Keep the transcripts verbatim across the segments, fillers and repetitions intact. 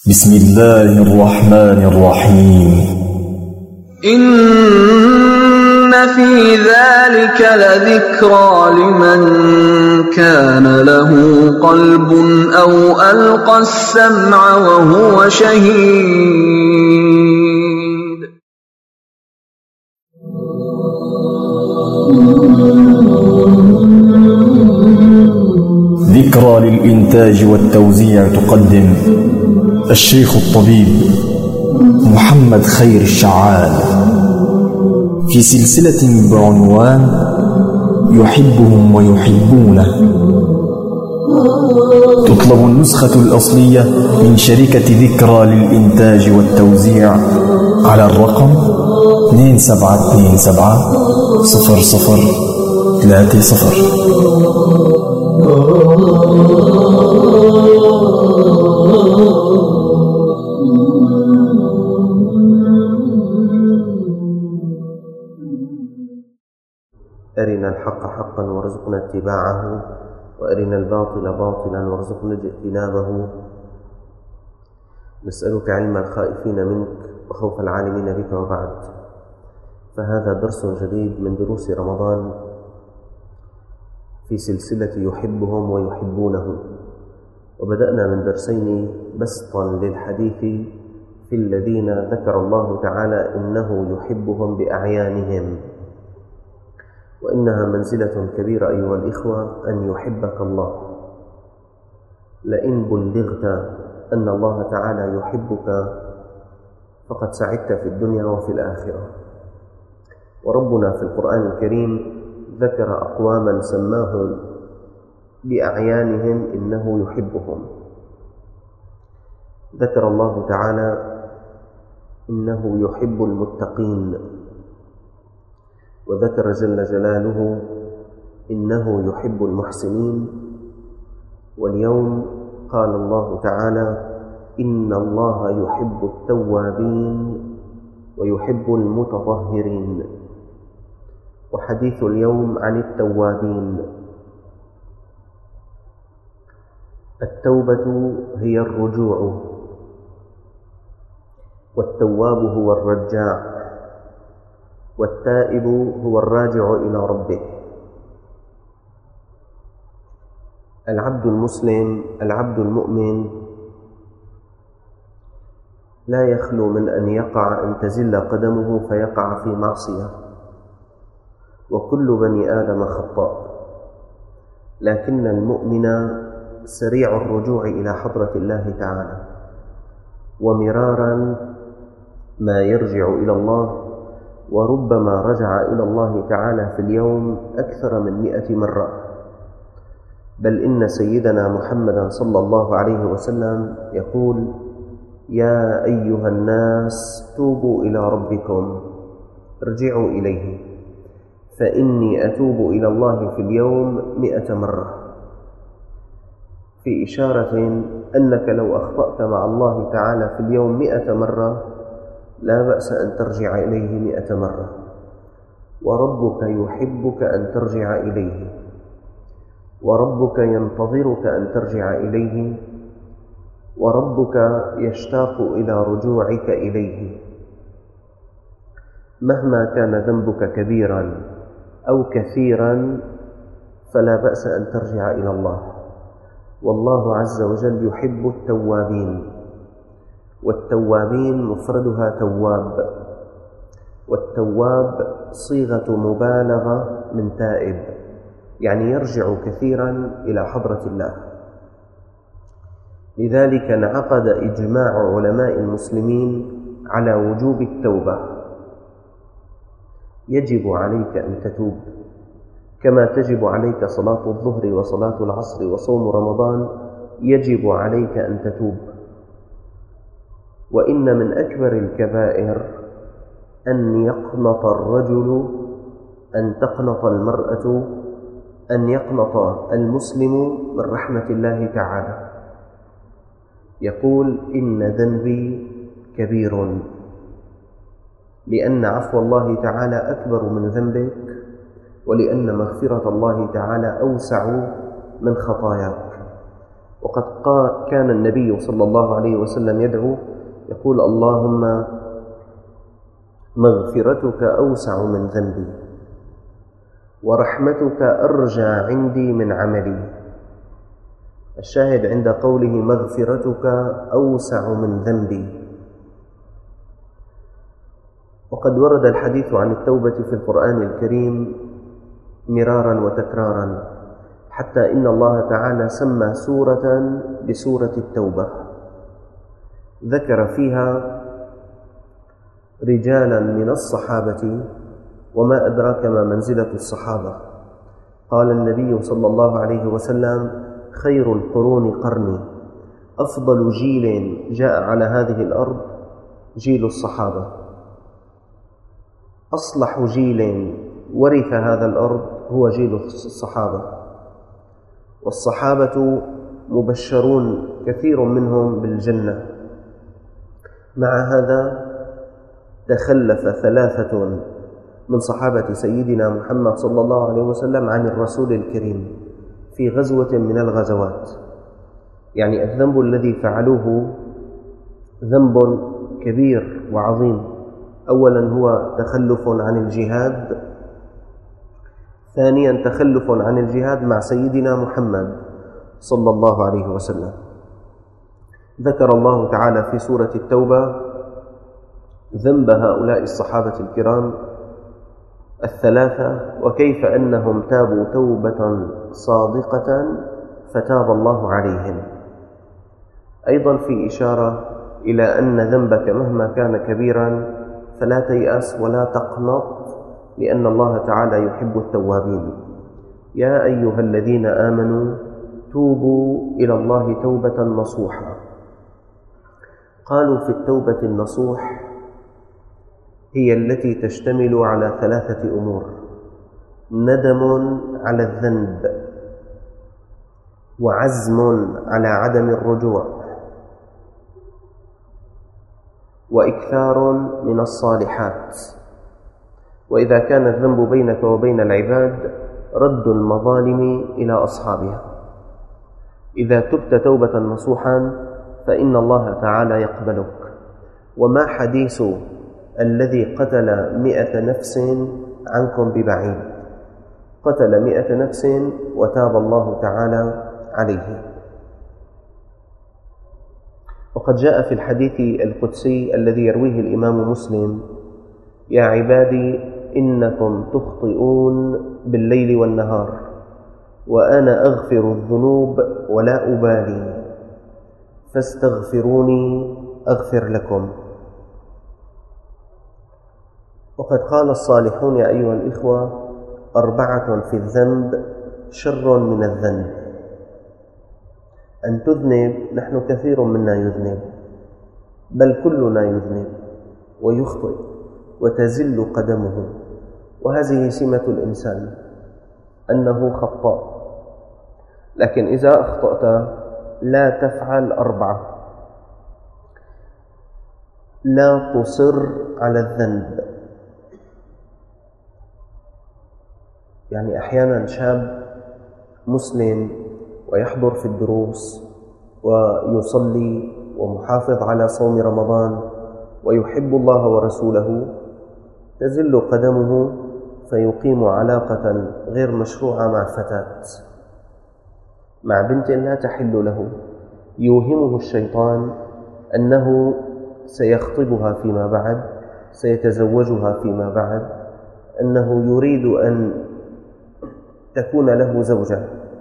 بسم الله الرحمن الرحيم. إن في ذلك لذكرى لمن كان له قلب أو ألقى السمع وهو شهيد. ذكرى للإنتاج والتوزيع تقدم الشيخ الطبيب محمد خير الشعال في سلسلة بعنوان يحبهم ويحبونه. تطلب النسخة الأصلية من شركة ذكرى للإنتاج والتوزيع على الرقم اثنين سبعة اثنين سبعة صفر صفر ثلاثة صفر. أرنا الحق حقا وارزقنا اتباعه، وأرنا الباطل باطلا وارزقنا اجتنابه. نسألك علم الخائفين منك وخوف العالمين بك، وبعد، فهذا درس جديد من دروس رمضان في سلسلة يحبهم ويحبونه. وبدأنا من درسين بسطا للحديث في الذين ذكر الله تعالى إنه يحبهم بأعيانهم، وإنها منزلة كبيرة أيها الإخوة أن يحبك الله. لئن بلغت أن الله تعالى يحبك فقد سعدت في الدنيا وفي الآخرة. وربنا في القرآن الكريم ذكر أقواما سماهم بأعيانهم إنه يحبهم. ذكر الله تعالى إنه يحب المتقين، وذكر جل جلاله إنه يحب المحسنين. واليوم قال الله تعالى إن الله يحب التوابين ويحب المتطهرين. وحديث اليوم عن التوابين. التوبة هي الرجوع، والتواب هو الرجاع، والتائب هو الراجع إلى ربه. العبد المسلم، العبد المؤمن، لا يخلو من أن يقع أن تزل قدمه فيقع في معصية، وكل بني آدم خطاء، لكن المؤمن سريع الرجوع إلى حضرة الله تعالى، ومرارا ما يرجع إلى الله، وربما رجع إلى الله تعالى في اليوم أكثر من مئة مرة. بل إن سيدنا محمدا صلى الله عليه وسلم يقول يا أيها الناس توبوا إلى ربكم ارجعوا إليه، فإني أتوب إلى الله في اليوم مئة مرة، في إشارة أنك لو أخطأت مع الله تعالى في اليوم مئة مرة لا بأس أن ترجع إليه مئة مرة، وربك يحبك أن ترجع إليه، وربك ينتظرك أن ترجع إليه، وربك يشتاق إلى رجوعك إليه. مهما كان ذنبك كبيرا أو كثيرا فلا بأس أن ترجع إلى الله. والله عز وجل يحب التوابين، والتوابين مفردها تواب، والتواب صيغة مبالغة من تائب، يعني يرجع كثيرا إلى حضرة الله. لذلك انعقد إجماع علماء المسلمين على وجوب التوبة. يجب عليك أن تتوب، كما تجب عليك صلاة الظهر وصلاة العصر وصوم رمضان، يجب عليك أن تتوب. وإن من أكبر الكبائر أن يقنط الرجل، أن تقنط المرأة، أن يقنط المسلم من رحمة الله تعالى. يقول إن ذنبي كبير، لأن عفو الله تعالى أكبر من ذنبك، ولأن مغفرة الله تعالى أوسع من خطاياك. وقد كان النبي صلى الله عليه وسلم يدعو يقول: اللهم مغفرتك أوسع من ذنبي، ورحمتك أرجى عندي من عملي. الشاهد عند قوله مغفرتك أوسع من ذنبي. وقد ورد الحديث عن التوبة في القرآن الكريم مرارا وتكرارا، حتى إن الله تعالى سمى سورة بسورة التوبة، ذكر فيها رجالا من الصحابة، وما أدراك ما منزلة الصحابة. قال النبي صلى الله عليه وسلم: خير القرون قرني، أفضل جيل جاء على هذه الأرض جيل الصحابة، أصلح جيل ورث هذا الأرض هو جيل الصحابة. والصحابة مبشرون كثير منهم بالجنة. مع هذا تخلف ثلاثة من صحابة سيدنا محمد صلى الله عليه وسلم عن الرسول الكريم في غزوة من الغزوات. يعني الذنب الذي فعلوه ذنب كبير وعظيم. أولا هو تخلف عن الجهاد، ثانيا تخلف عن الجهاد مع سيدنا محمد صلى الله عليه وسلم. ذكر الله تعالى في سورة التوبة ذنب هؤلاء الصحابة الكرام الثلاثة، وكيف أنهم تابوا توبة صادقة فتاب الله عليهم. أيضا في إشارة إلى أن ذنبك مهما كان كبيرا فلا تيأس ولا تقنط، لأن الله تعالى يحب التوابين. يا أيها الذين آمنوا توبوا إلى الله توبة نصوحا. قالوا في التوبة النصوح هي التي تشتمل على ثلاثة أمور: ندم على الذنب، وعزم على عدم الرجوع، وإكثار من الصالحات. وإذا كان الذنب بينك وبين العباد رد المظالم إلى أصحابها. إذا تبت توبة نصوحا فإن الله تعالى يقبلك. وما حديث الذي قتل مئة نفس عنكم ببعيد، قتل مئة نفس وتاب الله تعالى عليه. وقد جاء في الحديث القدسي الذي يرويه الإمام مسلم: يا عبادي إنكم تخطئون بالليل والنهار، وأنا أغفر الذنوب ولا أبالي، فاستغفروني أغفر لكم. وقد قال الصالحون يا أيها الإخوة: أربعة في الذنب شر من الذنب. أن تذنب، نحن كثير منا يذنب، بل كلنا يذنب ويخطئ وتزل قدمه، وهذه سمة الإنسان أنه خطاء. لكن إذا أخطأت لا تفعل أربعة: لا تصر على الذنب. يعني أحيانا شاب مسلم ويحضر في الدروس ويصلي ومحافظ على صوم رمضان ويحب الله ورسوله، تزل قدمه فيقيم علاقة غير مشروعة مع فتاة، مع بنت لا تحل له. يوهمه الشيطان أنه سيخطبها فيما بعد، سيتزوجها فيما بعد، أنه يريد أن تكون له زوجة.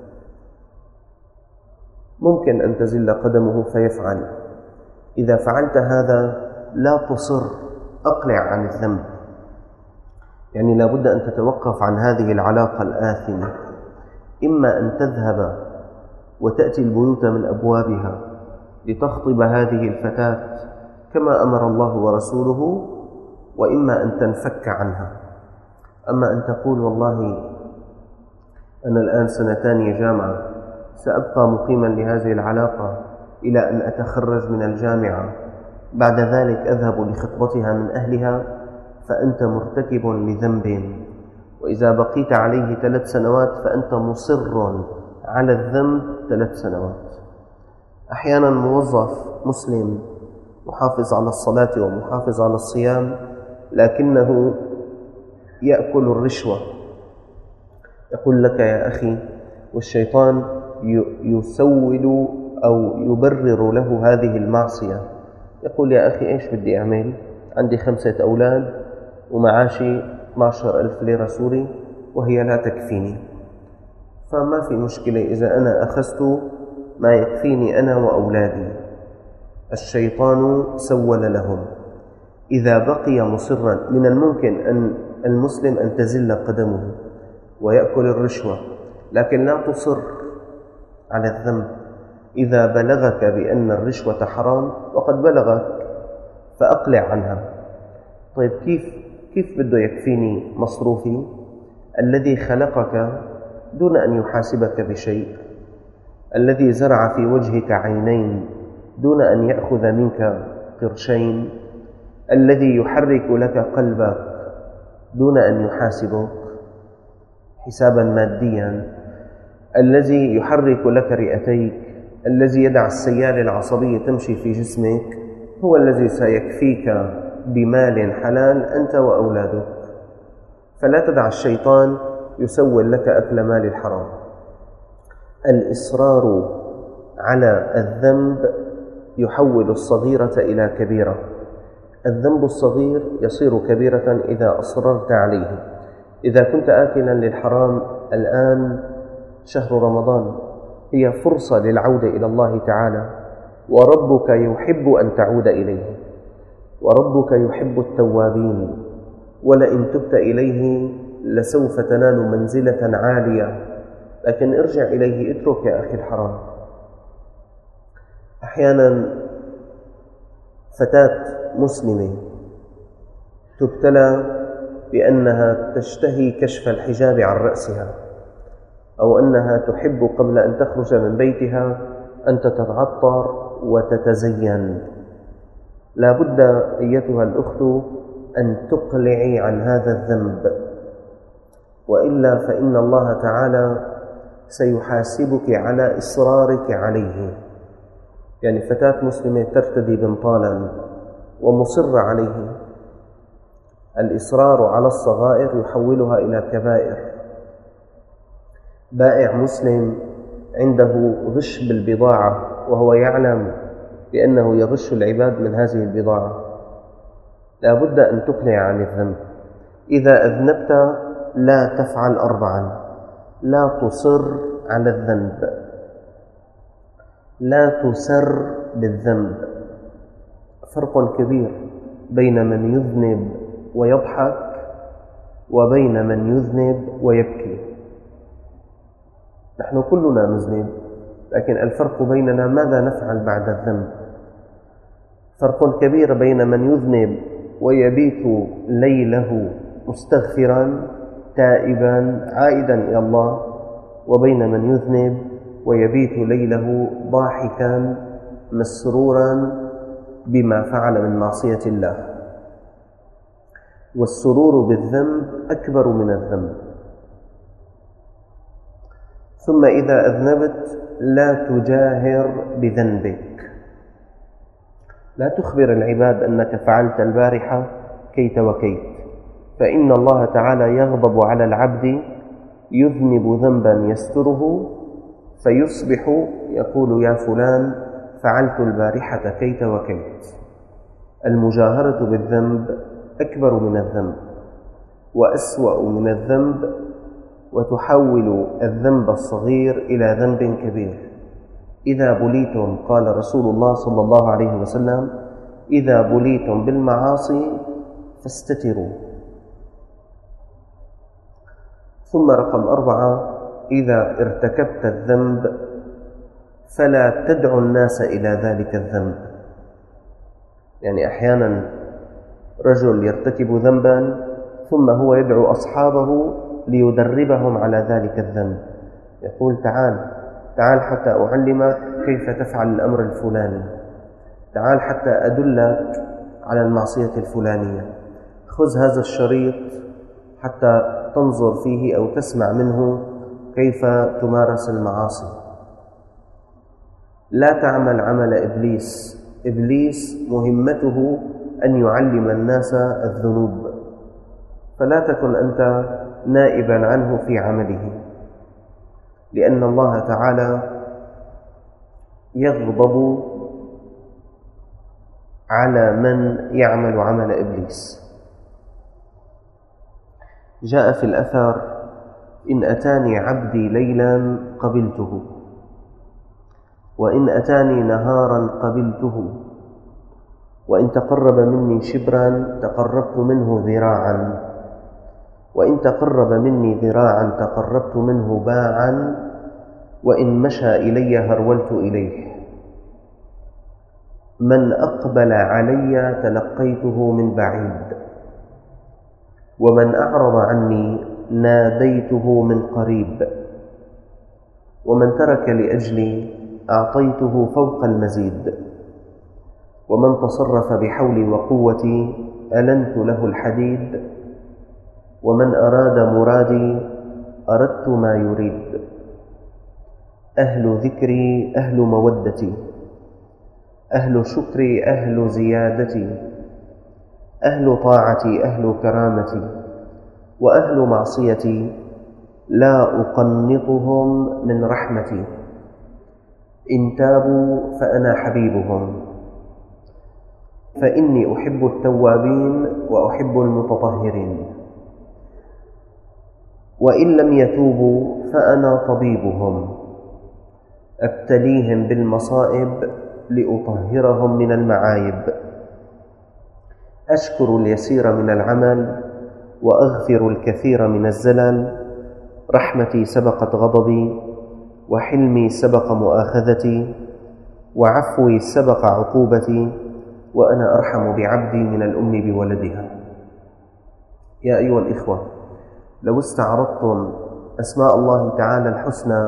ممكن أن تزل قدمه فيفعل. إذا فعلت هذا لا تصر، أقلع عن الذنب. يعني لا بد أن تتوقف عن هذه العلاقة الآثمة. إما أن تذهب وتأتي البيوت من أبوابها لتخطب هذه الفتاة كما أمر الله ورسوله، وإما أن تنفك عنها. أما أن تقول والله أنا الآن سنتان جامعة، سأبقى مقيما لهذه العلاقة إلى أن أتخرج من الجامعة، بعد ذلك أذهب لخطبتها من أهلها، فأنت مرتكب لذنب. وإذا بقيت عليه ثلاث سنوات فأنت مصر على الذنب ثلاث سنوات. أحيانا موظف مسلم محافظ على الصلاة ومحافظ على الصيام لكنه يأكل الرشوة، يقول لك يا أخي، والشيطان يسول أو يبرر له هذه المعصية، يقول يا أخي إيش بدي أعمل؟ عندي خمسة أولاد ومعاشي اثني عشر ألف ليرة سوري وهي لا تكفيني، فما في مشكلة إذا أنا أخذت ما يكفيني أنا وأولادي. الشيطان سول لهم. إذا بقي مصرا، من الممكن أن المسلم أن تزل قدمه ويأكل الرشوة، لكن لا تصر على الذنب. إذا بلغك بأن الرشوة حرام وقد بلغك فأقلع عنها. طيب كيف كيف بده يكفيني مصروفي؟ الذي خلقك دون أن يحاسبك بشيء، الذي زرع في وجهك عينين دون أن يأخذ منك قرشين، الذي يحرك لك قلبك دون أن يحاسبك حسابا ماديا، الذي يحرك لك رئتيك، الذي يدع السيالة العصبية تمشي في جسمك، هو الذي سيكفيك بمال حلال أنت وأولادك. فلا تدع الشيطان يسول لك أكل مال الحرام. الإصرار على الذنب يحول الصغيرة إلى كبيرة. الذنب الصغير يصير كبيرة إذا أصررت عليه. إذا كنت آكلا للحرام الآن شهر رمضان هي فرصة للعودة إلى الله تعالى، وربك يحب أن تعود إليه، وربك يحب التوابين، ولئن تبت إليه لسوف تنال منزلة عالية، لكن ارجع إليه، اترك يا أخي الحرام. أحيانا فتاة مسلمة تبتلى بأنها تشتهي كشف الحجاب عن رأسها، أو أنها تحب قبل أن تخرج من بيتها أن تتعطر وتتزين. لا بد أيتها الأخت أن تقلعي عن هذا الذنب، وإلا فإن الله تعالى سيحاسبك على إصرارك عليه. يعني فتاة مسلمة ترتدي بنطالا ومصرة عليه، الإصرار على الصغائر يحولها إلى كبائر. بائع مسلم عنده غش بالبضاعة وهو يعلم بأنه يغش العباد من هذه البضاعة، لا بد أن تقلع عن الذنب. إذا أذنبت لا تفعل أربعا: لا تصر على الذنب، لا تسر بالذنب. فرق كبير بين من يذنب ويضحك وبين من يذنب ويبكي. نحن كلنا نذنب، لكن الفرق بيننا ماذا نفعل بعد الذنب. فرق كبير بين من يذنب ويبيت ليله مستغفرا تائبا عائدا إلى الله، وبين من يذنب ويبيت ليله ضاحكا مسرورا بما فعل من معصية الله. والسرور بالذنب أكبر من الذنب. ثم إذا أذنبت لا تجاهر بذنبك، لا تخبر العباد أنك فعلت البارحة كيت وكيت، فإن الله تعالى يغضب على العبد يذنب ذنبا يستره فيصبح يقول يا فلان فعلت البارحة كيت وكيت. المجاهرة بالذنب أكبر من الذنب وأسوأ من الذنب، وتحول الذنب الصغير إلى ذنب كبير. إذا بليتم، قال رسول الله صلى الله عليه وسلم: إذا بليتم بالمعاصي فاستتروا. ثم رقم أربعة: إذا ارتكبت الذنب فلا تدعو الناس إلى ذلك الذنب. يعني أحيانا رجل يرتكب ذنبا ثم هو يدعو أصحابه ليدربهم على ذلك الذنب، يقول تعال تعال حتى أعلمك كيف تفعل الأمر الفلاني، تعال حتى أدلك على المعصية الفلانية، خذ هذا الشريط حتى تنظر فيه أو تسمع منه كيف تمارس المعاصي. لا تعمل عمل إبليس. إبليس مهمته أن يعلم الناس الذنوب، فلا تكن أنت نائبا عنه في عمله، لأن الله تعالى يغضب على من يعمل عمل إبليس. جاء في الأثر: إن أتاني عبدي ليلا قبلته، وإن أتاني نهارا قبلته، وإن تقرب مني شبرا تقربت منه ذراعا، وإن تقرب مني ذراعا تقربت منه باعا، وإن مشى إلي هرولت إليه. من أقبل علي تلقيته من بعيد، ومن أعرض عني ناديته من قريب، ومن ترك لأجلي أعطيته فوق المزيد، ومن تصرف بحولي وقوتي ألنت له الحديد، ومن أراد مرادي أردت ما يريد. أهل ذكري أهل مودتي، أهل شكري أهل زيادتي، أهل طاعتي أهل كرامتي، وأهل معصيتي لا أقنطهم من رحمتي. إن تابوا فأنا حبيبهم، فإني أحب التوابين وأحب المتطهرين، وإن لم يتوبوا فأنا طبيبهم، أبتليهم بالمصائب لأطهرهم من المعايب. أشكر اليسير من العمل وأغفر الكثير من الزلل. رحمتي سبقت غضبي، وحلمي سبق مؤاخذتي، وعفوي سبق عقوبتي، وأنا أرحم بعبدي من الأم بولدها. يا أيها الإخوة، لو استعرضتم أسماء الله تعالى الحسنى،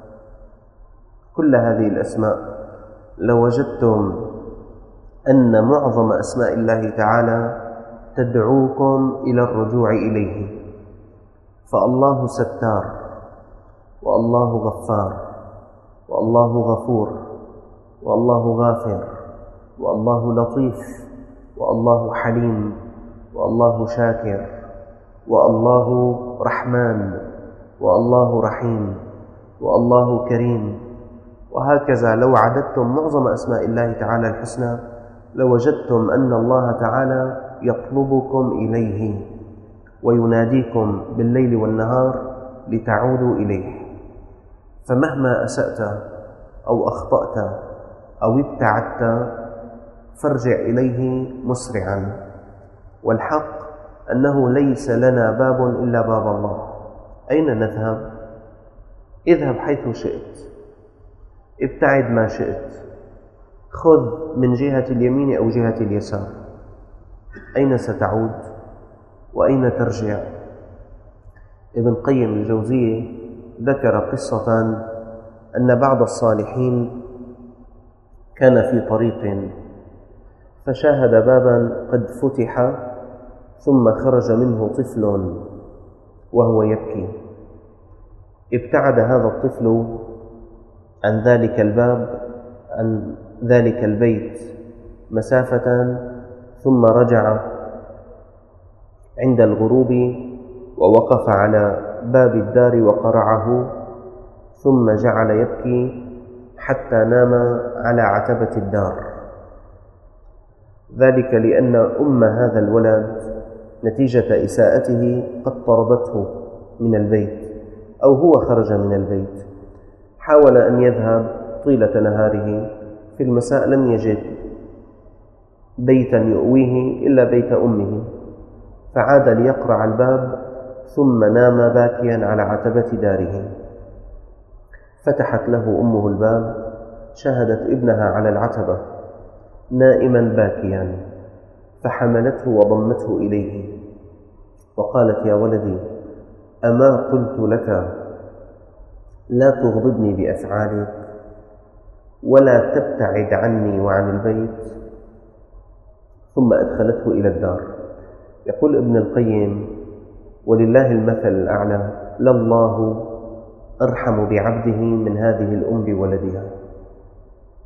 كل هذه الأسماء، لوجدتم أن معظم أسماء الله تعالى تدعوكم إلى الرجوع إليه. فالله ستار، والله غفار، والله غفور، والله غافر، والله لطيف، والله حليم، والله شاكر، والله رحمن، والله رحيم، والله كريم. وهكذا لو عددتم معظم أسماء الله تعالى الحسنى لوجدتم أن الله تعالى يطلبكم إليه ويناديكم بالليل والنهار لتعودوا إليه. فمهما أسأت أو أخطأت أو ابتعدت فارجع إليه مسرعا. والحق أنه ليس لنا باب إلا باب الله. أين نذهب؟ اذهب حيث شئت، ابتعد ما شئت، خذ من جهة اليمين أو جهة اليسار. أين ستعود وأين ترجع؟ ابن قيم الجوزية ذكر قصة أن بعض الصالحين كان في طريق فشاهد بابا قد فتح ثم خرج منه طفل وهو يبكي. ابتعد هذا الطفل عن ذلك الباب عن ذلك البيت مسافة، ثم رجع عند الغروب ووقف على باب الدار وقرعه، ثم جعل يبكي حتى نام على عتبة الدار. ذلك لأن أم هذا الولد نتيجة إساءته قد طردته من البيت أو هو خرج من البيت. حاول أن يذهب طيلة نهاره، في المساء لم يجد بيتا يؤويه إلا بيت أمه، فعاد ليقرع الباب ثم نام باكيا على عتبة داره. فتحت له أمه الباب، شاهدت ابنها على العتبة نائما باكيا، فحملته وضمته إليه وقالت: يا ولدي، أما قلت لك لا تغضبني بأفعالك ولا تبتعد عني وعن البيت؟ ثم أدخلته إلى الدار. يقول ابن القيم: ولله المثل الأعلى، لله أرحم بعبده من هذه الأم بولدها.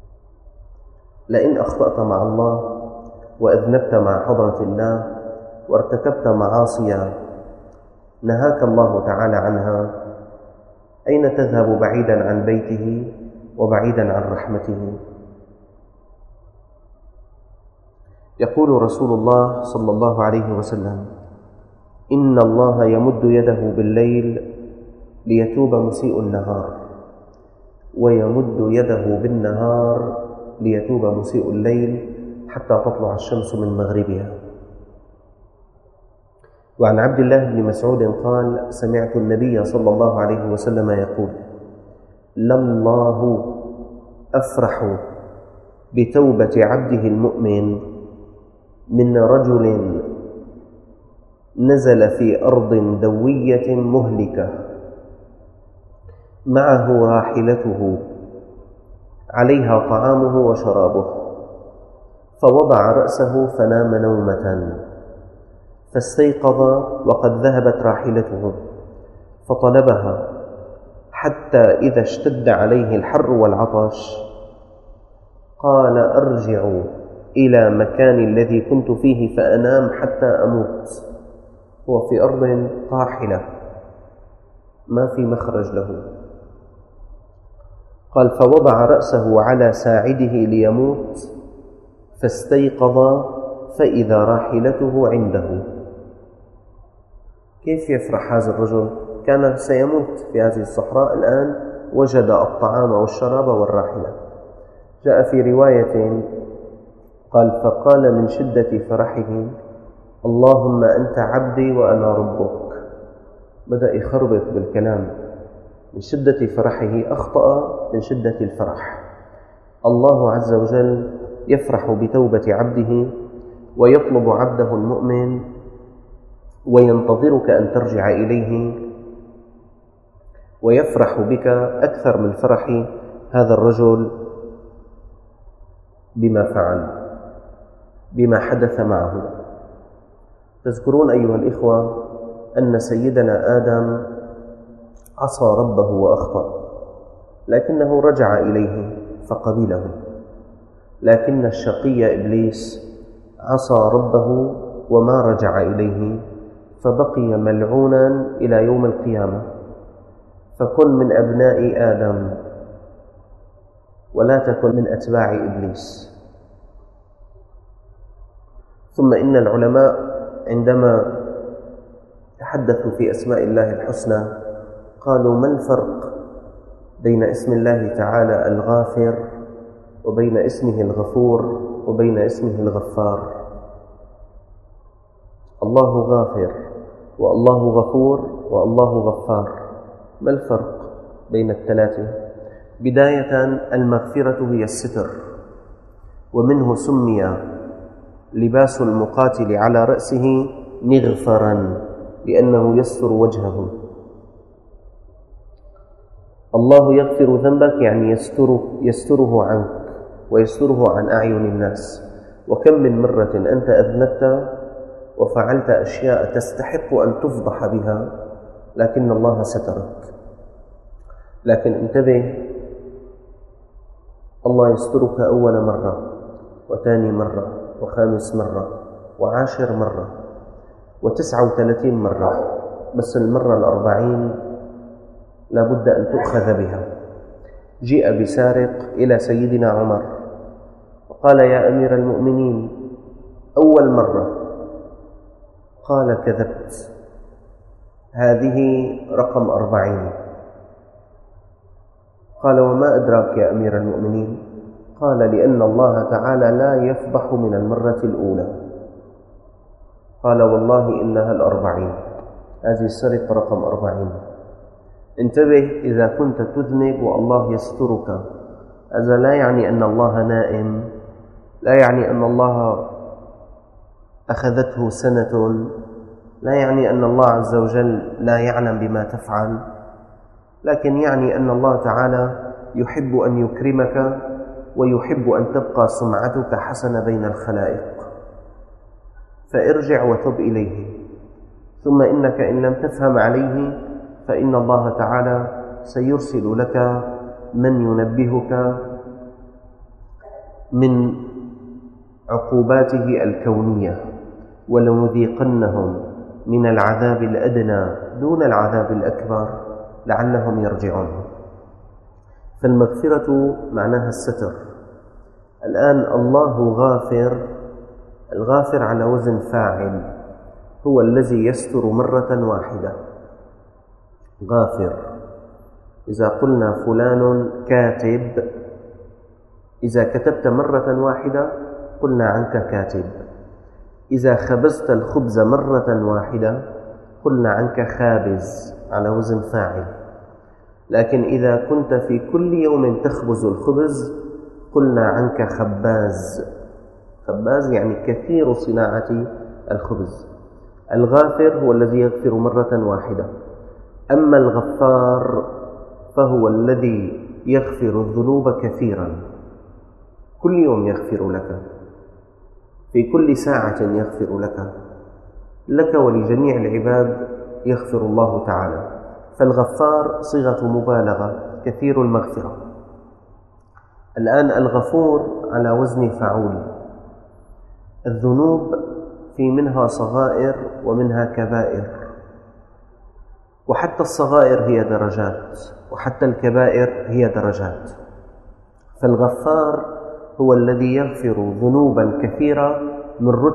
لئن أخطأت مع الله وأذنبت مع حضرة الله وارتكبت معاصيا نهاك الله تعالى عنها، أين تذهب بعيدا عن بيته وبعيدا عن رحمته؟ يقول رسول الله صلى الله عليه وسلم: إن الله يمد يده بالليل ليتوب مسيء النهار، ويمد يده بالنهار ليتوب مسيء الليل حتى تطلع الشمس من مغربها. وعن عبد الله بن مسعود قال: سمعت النبي صلى الله عليه وسلم يقول: لله أفرح بتوبة عبده المؤمن من رجل نزل في أرض دوية مهلكة معه راحلته عليها طعامه وشرابه، فوضع رأسه فنام نومة، فاستيقظ وقد ذهبت راحلته، فطلبها حتى إذا اشتد عليه الحر والعطش قال: أرجع إلى مكان الذي كنت فيه فأنام حتى أموت. هو في أرض قاحلة ما في مخرج له. قال: فوضع رأسه على ساعده ليموت، فاستيقظ فإذا راحلته عنده. كيف يفرح هذا الرجل؟ كان سيموت في هذه الصحراء، الآن وجد الطعام والشراب والراحلة. جاء في رواية قال: فقال من شدة فرحه: اللهم أنت عبدي وأنا ربك. بدأ يخربط بالكلام من شدة فرحه، أخطأ من شدة الفرح. الله عز وجل يفرح بتوبة عبده ويطلب عبده المؤمن وينتظرك أن ترجع إليه، ويفرح بك أكثر من فرح هذا الرجل بما فعل، بما حدث معه. تذكرون أيها الإخوة أن سيدنا آدم عصى ربه وأخطأ، لكنه رجع إليه فقبله. لكن الشقي إبليس عصى ربه وما رجع إليه، فبقي ملعونا إلى يوم القيامة. فكن من أبناء آدم ولا تكن من أتباع إبليس. ثم إن العلماء عندما تحدثوا في أسماء الله الحسنى قالوا: ما الفرق بين اسم الله تعالى الغافر وبين اسمه الغفور وبين اسمه الغفار؟ الله غافر والله غفور والله غفار، ما الفرق بين الثلاثة؟ بداية، المغفرة هي الستر، ومنه سمي لباس المقاتل على رأسه مغفرا لأنه يستر وجهه. الله يغفر ذنبك يعني يستره, يستره عنك ويستره عن أعين الناس. وكم من مرة أنت أذنبت وفعلت أشياء تستحق أن تفضح بها، لكن الله سترك. لكن انتبه، الله يسترك أول مرة وثاني مرة وخامس مرة وعاشر مرة وتسعة وثلاثين مرة، بس المرة الأربعين لابد أن تؤخذ بها. جيء بسارق إلى سيدنا عمر وقال: يا أمير المؤمنين، أول مرة. قال: كذبت، هذه رقم أربعين. قال: وما أدراك يا أمير المؤمنين؟ قال: لأن الله تعالى لا يفضح من المرة الأولى. قال: والله إنها الأربعين، هذه السرقة رقم أربعين. انتبه، إذا كنت تذنب والله يسترك، هذا لا يعني أن الله نائم، لا يعني أن الله أخذته سنة، لا يعني أن الله عز وجل لا يعلم بما تفعل، لكن يعني أن الله تعالى يحب أن يكرمك ويحب أن تبقى سمعتك حسنة بين الخلائق. فارجع وتب إليه، ثم إنك إن لم تفهم عليه فإن الله تعالى سيرسل لك من ينبهك من عقوباته الكونية، ولنذيقنهم من العذاب الأدنى دون العذاب الأكبر لعلهم يرجعون. فالمغفرة معناها الستر. الآن الله غافر، الغافر على وزن فاعل، هو الذي يستر مرة واحدة. غافر، إذا قلنا فلان كاتب، إذا كتبت مرة واحدة قلنا عنك كاتب. إذا خبزت الخبز مرة واحدة قلنا عنك خابز على وزن فاعل. لكن إذا كنت في كل يوم تخبز الخبز قلنا عنك خباز. خباز يعني كثير صناعة الخبز. الغافر هو الذي يغفر مرة واحدة. أما الغفار فهو الذي يغفر الذنوب كثيرا، كل يوم يغفر لك، في كل ساعة يغفر لك، لك ولجميع العباد يغفر الله تعالى. فالغفار صيغة مبالغة، كثير المغفرة. الآن الغفور على وزن فعول. الذنوب في منها صغائر ومنها كبائر، وحتى الصغائر هي درجات، وحتى الكبائر هي درجات. فالغفار هو الذي يغفر ذنوبا كثيرة من رتبة